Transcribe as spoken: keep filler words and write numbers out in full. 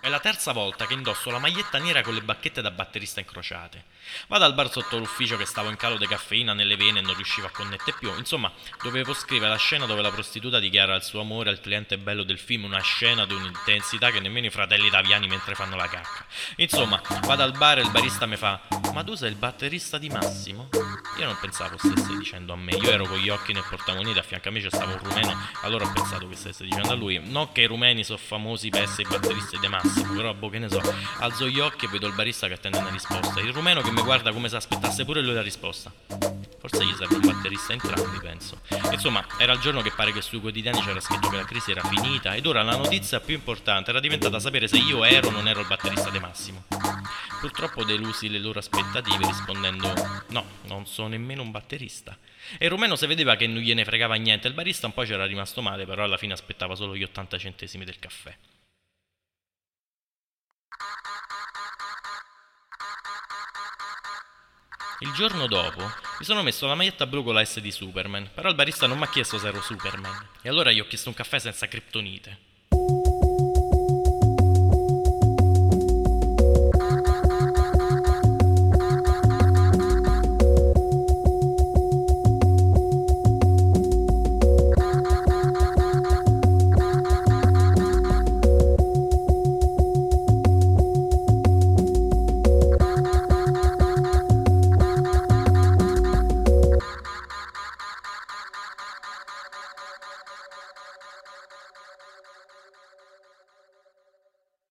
È la terza volta che indosso la maglietta nera con le bacchette da batterista incrociate. Vado al bar sotto l'ufficio che stavo in calo di caffeina nelle vene e non riuscivo a connettere più. Insomma, dovevo scrivere la scena dove la prostituta dichiara il suo amore al cliente bello del film, una scena di un'intensità che nemmeno i fratelli italiani mentre fanno la cacca. Insomma, vado al bar e il barista mi fa: "Ma tu sei il batterista di Massimo?" Io non pensavo stesse dicendo a me, io ero con gli occhi nel portamonete, a fianco a me c'è stava un rumeno, allora ho pensato che stesse dicendo a lui. Non che i rumeni sono famosi per essere i batteristi di Massimo, però boh, che ne so, alzo gli occhi e vedo il barista che attende una risposta, il rumeno che mi guarda come se aspettasse pure lui la risposta. Forse gli serve un batterista entrambi, penso. Insomma, era il giorno che pare che sui quotidiani c'era scritto che la crisi era finita ed ora la notizia più importante era diventata sapere se io ero o non ero il batterista di Massimo. Purtroppo delusi le loro aspettative rispondendo: "No, non sono nemmeno un batterista". E il rumeno si vedeva che non gliene fregava niente, il barista un po' c'era rimasto male, però alla fine aspettava solo gli ottanta centesimi del caffè. Il giorno dopo mi sono messo la maglietta blu con la S di Superman, però il barista non mi ha chiesto se ero Superman. E allora gli ho chiesto un caffè senza criptonite.